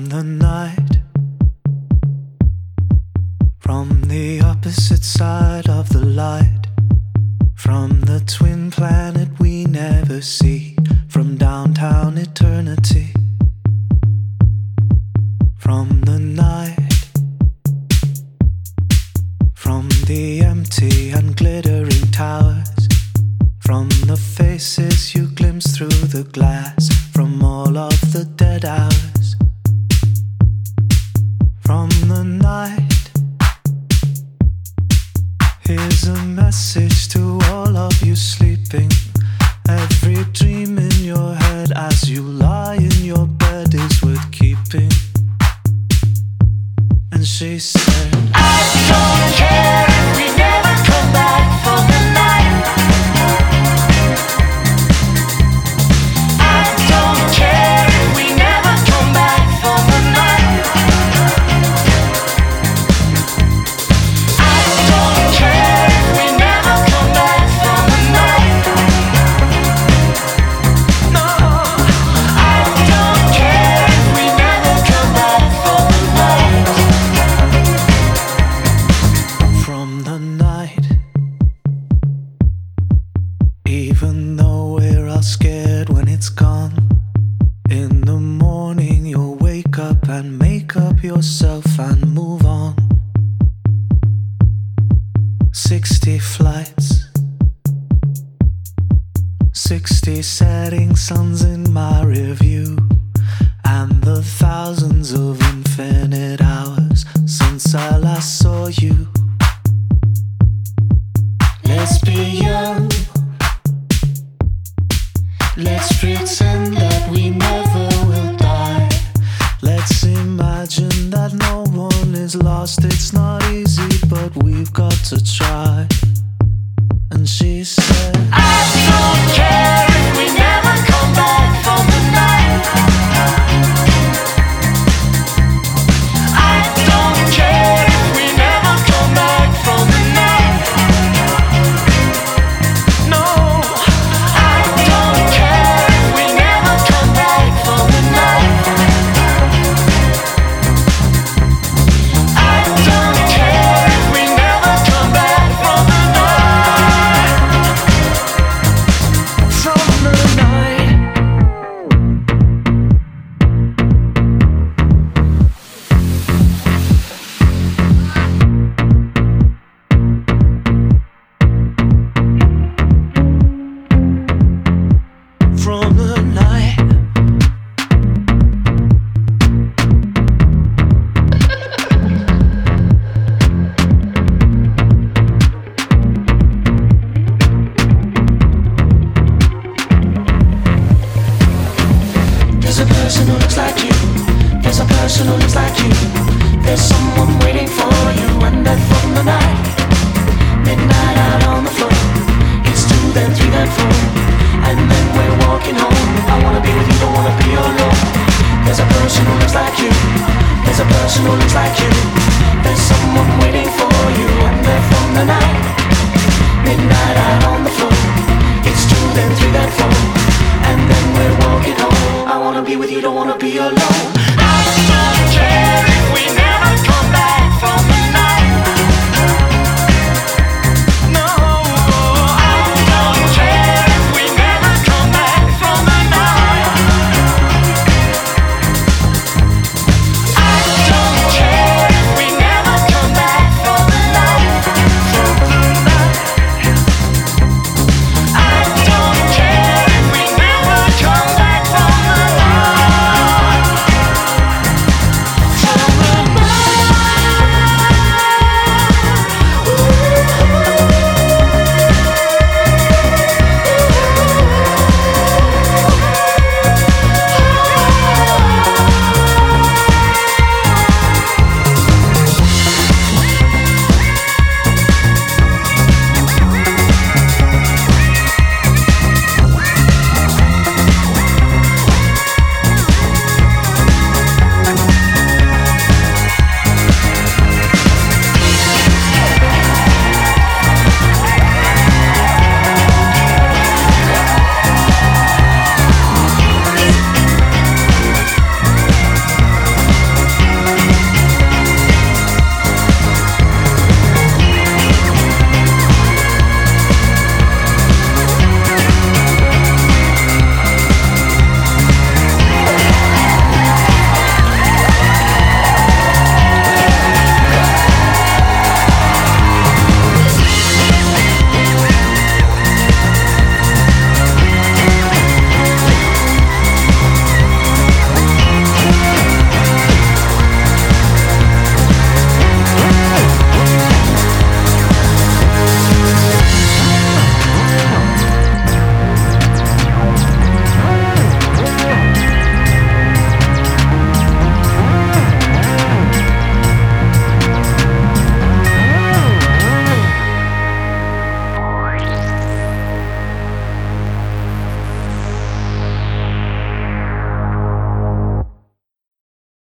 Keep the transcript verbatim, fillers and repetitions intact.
From the night, from the opposite side of the light, from the twin planet we never see, from downtown eternity. From the night, from the empty and glittering towers, from the faces you glimpse through the glass, from all of the dead hours. From the night, here's a message to all of you sleeping. Every dream in your head as you lie in your bed is worth keeping. And she said, I don't care if we never come back from the night. I don't care if we never come back from the night. I don't care if we never come back from the night. No, I don't care if we never come back from the night. From the night, even though we're all scared when it's gone, in the morning you'll wake up and make up yourself and move on. Sixty flights, sixty setting suns in my review, and the thousands of infinite hours since I last saw you. Let's be young, let's pretend that we never will die. Let's imagine that no one is lost. It's not easy, but we've got to try. And she said, I don't care if we never come back from the night. I don't care if we never come back from the night. No, I don't care if we never come back from the night. I don't care if we never come back from the night. From the night. From the night. There's a person who looks like you. There's a person who looks like you. There's someone waiting for you. And that from the night. Midnight out on the floor. It's two, then three, then four. And then we're walking home. I wanna be with you, don't wanna be alone. There's a person who looks like you.